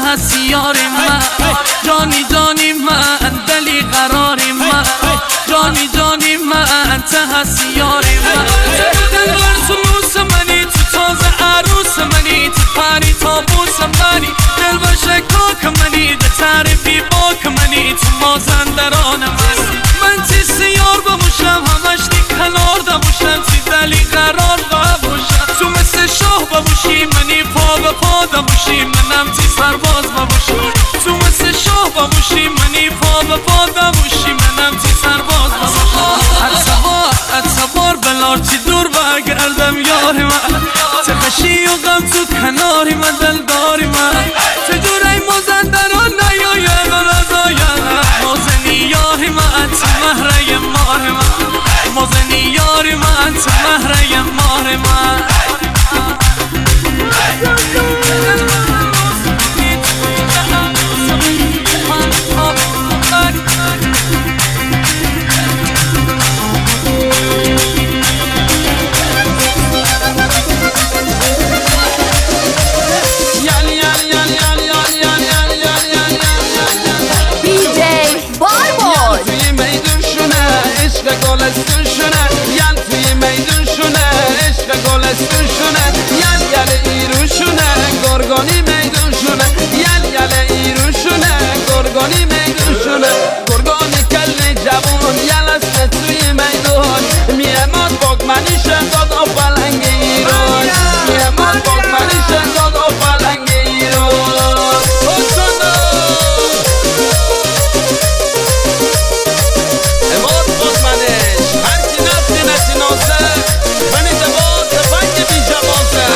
هستی یاری من، جانی جانی من دلی قراری من، جانی جانی من انت هستی یاری من. دلبر سلوس منی تو تازه عروس منی، تو پری تابوس منی، دلبر شکاک منی، ده تعریفی باک منی، تو مازندران من تیستی یار بموشم، همش دی کنار دموشم، تی دلی قرار بموشم، تو مثل شاه بموشی منی، پا به پا دموشی منم تی سرباز بموشم، تو مثل شاه بموشی منی، پا به پا دموشی منم تی سرباز بموشم. اتبار بلار چی دور برگردم یاری من، تخشی و غم تو کناری من، دلداری من، چجوری مازندران نیاید رضاید، مازنی یاری من تو مهره مار من، مازنی یاری من تو مهره مار من. گرگانی میدون شونه، یل ایرون شونه، گرگانی میدون شونه، گرگانی کل جوان یل است توی میدون، میهمان باگمانی شداد و پلنگ ایران، میهمان باگمانی شداد و پلنگ ایران. اماد باگمانش هر کی نفتی نشناسه منی دواد فنگ بی جوازه.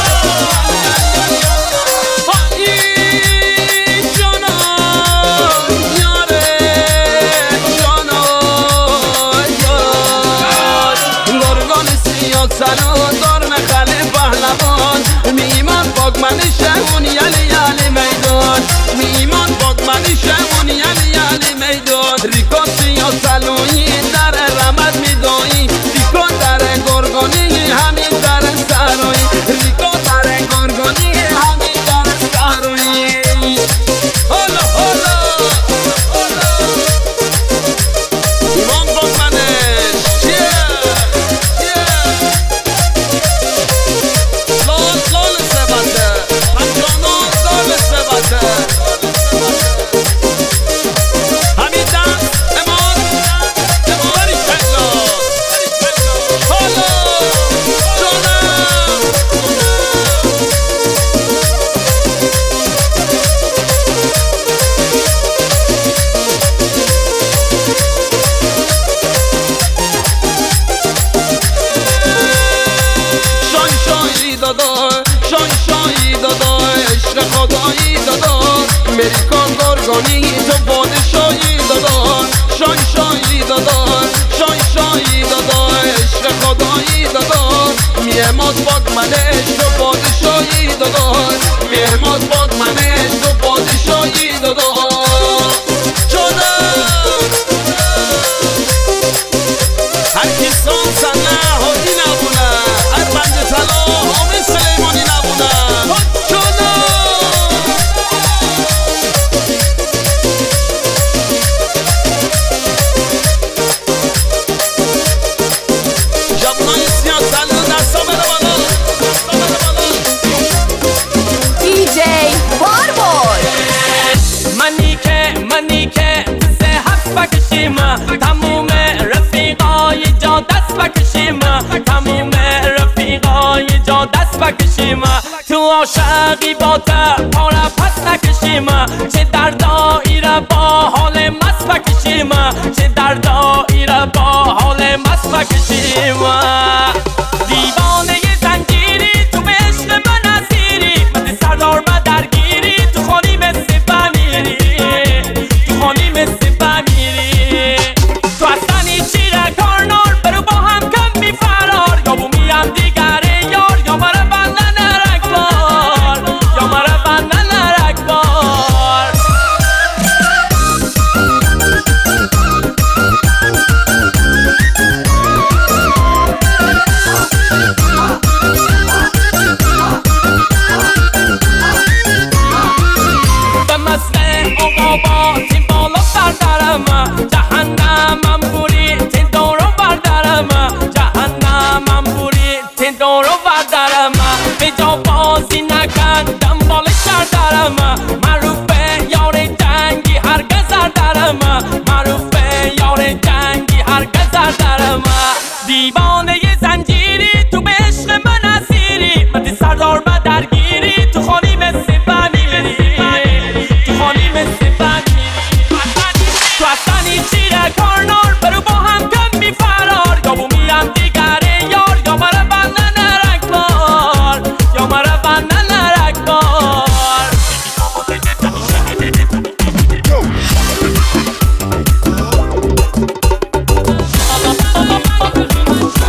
سلام دارم خاله پهلوان، میمان باگمانی شمون یلی میدان، میمان باگمانی شمون یلی میدان، ریکا سیا سلونی در رمد میدایی، ریکا در گرگانی همین در سرایی، ریکا در گرگانی همین در سرایی. هلا هلا میمان باگمانش چیه؟ شانشایی دادا عشق خدایی دادا، امریکان گرگانی تو پادشاهی دادا، شانشایی دادا شانشایی دادا عشق خدایی دادا، میهماد باگمانش تو پادشاهی دادا، میهماد باگمانش تو پادشاهی دادا. هر کی سان سنه هادی نبونه، هر بند طلا حامد سلیمانی نبونه. جوانای سیاه سلو دستا بره بالا، دیجی باربار. منی که سه هفت بکشیم، تموم رفیقای جا دست بکشیم، تموم رفیقای جا دست بکشیم، تو عاشقی با پاره پس نکشیم، چه در دایره با حال مست بکشیم، چه در دایره با حال مست بکشیم. دیوانه زنجیری تو به عشق من اسیری، مثل سردار و درگیری تو خانی مثل بمیری، تو خانی مثل بمیری. تو اصلا هیچی کارنار برو با هم کم بی فرار، یا بومیم دیگره یار، یا مرا بندن رکبار، یا مرا بندن رکبار.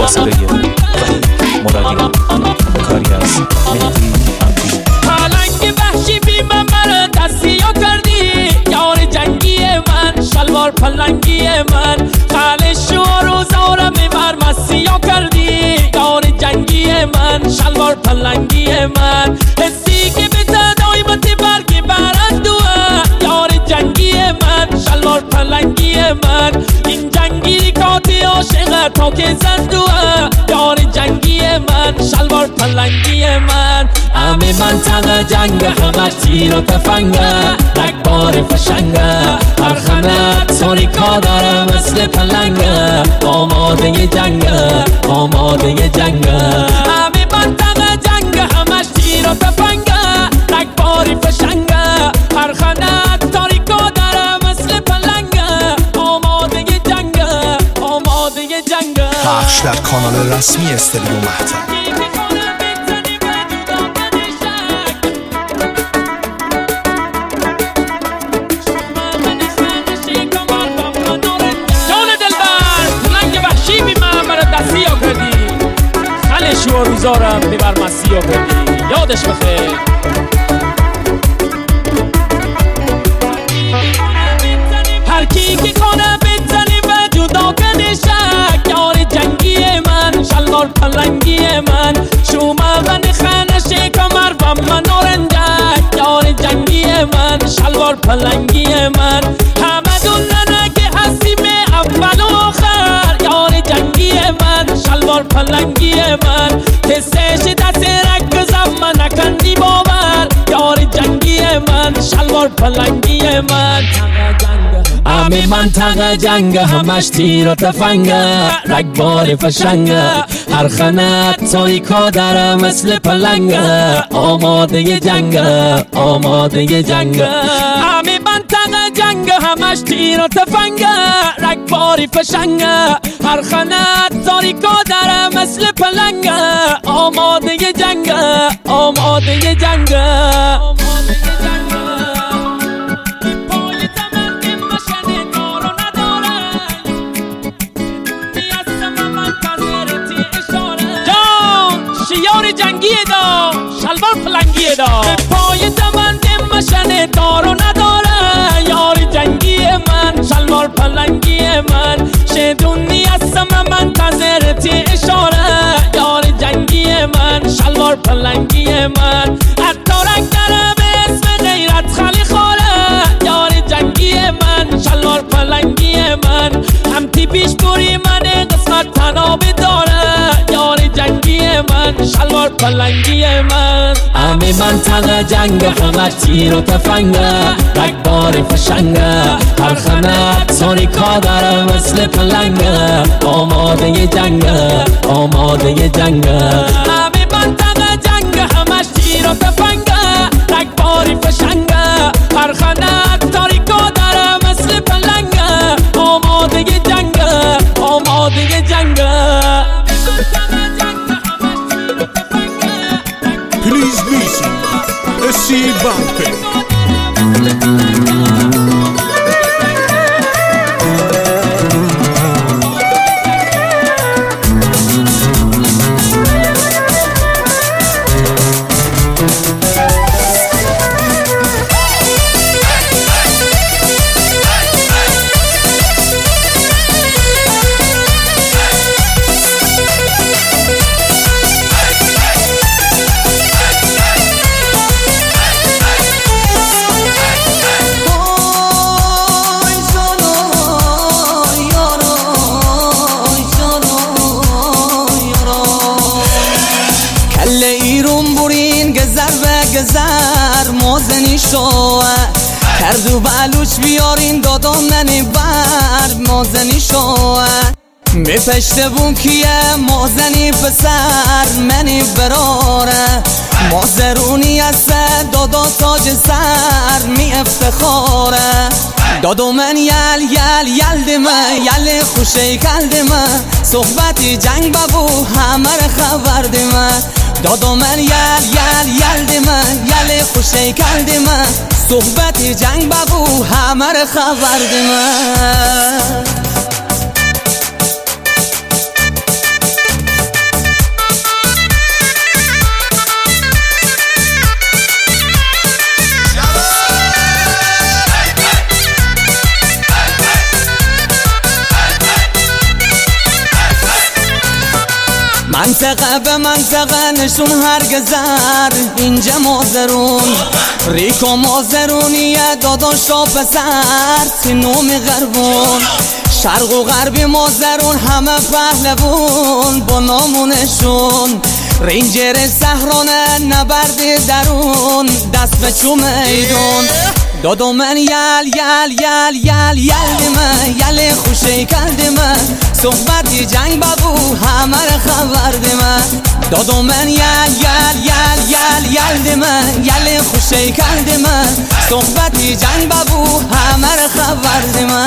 صدای وحید مرادی، کاری از مهدی عبدی. پلنگ وحشی بی من مرا دستیا کردی، یار جنگی من شلوار پلنگی من، خلش و روزارم بر مسیا کردی، یار جنگی من شلوار پلنگی من، حسی که به تدایمت برگ برندوه، یار جنگی من شلوار پلنگی من، این جنگی کاتی عاشق تا که زندوه، یار جنگی من شلوار پلنگی من. همه منطقه جنگ همه تیر و تفنگه، رگبار فشنگه، هر خنت تاریکا داره مثل پلنگه، آماده جنگه آماده جنگه. همه منطقه جنگ همش تیر و تفنگه، رگبار فشنگه، هر خنت تاریکا داره مثل پلنگه، آماده جنگه آماده جنگه. پخش در کانال رسمی استودیو مهتاب. و روزارم ببر مسیح کردی، یادش بخیر. هر کی که کنه بزنی و جدا کنه شک، یار جنگی من شلوار پلنگی من، شما غن خانه کمر و من نارنجک، یار جنگی من شلوار پلنگی من، همه دوننه که هستیم اول و آخر، یار جنگی من شلوار پلنگی من، حسش دست رک زمان نکندی باور، یار جنگی من شلوار پلنگی من. همه منطقه جنگ همش تیر و تفنگه، رگبار فشنگه، هر خنت تاریکا داره مثل پلنگه، آماده جنگه آماده جنگه. همه منطقه جنگ همش تیر و تفنگه، رگبار فشنگه، هر خنت تاریکا داره مثل پلنگه، آماده جنگه آماده جنگه. یار جنگی دا شلوار پلنگی دا، پای دمند مشن دار و نداره، یار جنگی من شلوار پلنگی من، شدونی هستم منتظرتی اشاره، یار جنگی من شلوار پلنگی من، اتارک داره به اسم غیرت خالی خوره، یار جنگی من شلوار پلنگی من، هم تی پیش بوری من قسمت تناب داره، یار جنگی من شلوار پلنگی من. همه منطقه جنگ همه تیر و تفنگه، رگبار فشنگه، هر خنت تاریکا داره مثل پلنگه، آماده جنگه آماده جنگه. همه منطقه جنگ همش تیر و تفنگه، رگبار فشنگه، هر خنت تاریکا داره مثل پلنگه، آماده جنگه آماده جنگه. Please listen, SC Banque. گذر موزنی شو کردو بلوچ بیارین دادم منی بر موزنی شو می پشت بون کیه موزنی پسر منی براره موزرونی است دادا تاج سر می افتخاره دادو من یل دمه یل خوشه کل دمه صحبتی جنگ ببو همه خبر دمه دادو من یل دمه یل خوشه کل دمه صحبتی جنگ ببو همه خبر دمه منطقه به منطقه نشون هرگزر اینجا مازرون ریکو مازرونیه داداش و پسر سینومی غربون شرق و غربی مازرون همه پهلوون با نامونشون رینجر سهرانه نبردی درون دست به چو میدون دادو من یل دیمه یل خوشی کردیمه صحبتی جنگ بابو همه را خبر دیمه دادو من یل دیمه یل خوشی کردیمه صحبتی جنگ بابو همه را خبر دیمه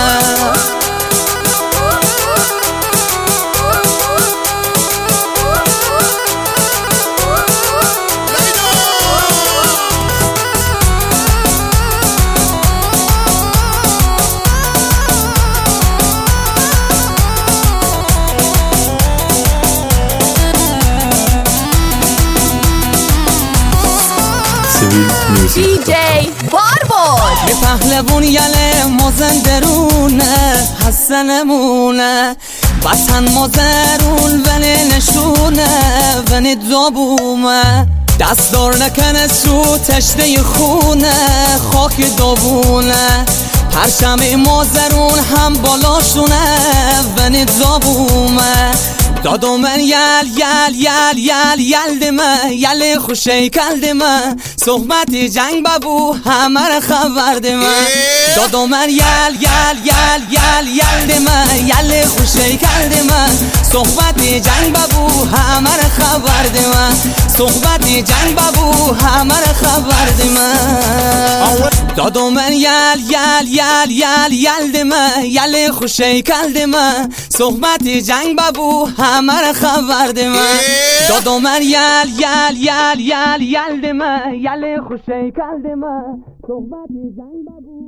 DJ باربار به پهلوون یله مازندرونه حسنمونه وطن مازرون ونه نشونه ونه دابومه دست دار نکنه سو تشته خونه خاک دابونه پرچم مازرون هم بالاشونه ونه دابومه دادو من یل دیمه یل خوشی کردیمه صحبتی جنگ بابو همه را خبر دیمه دادو من یل دیمه یل خوشی کردیمه صحبتی جنگ بابو همه را خبر دیمه صحبتی جنگ بابو همه را خبر دیمه دادو من یل دیمه یل خوشی کردیمه صحبتی جنگ بابو همه را خبر دیمه دادو من یل دیمه یل خوشی کردیمه صحبتی جنگ بابو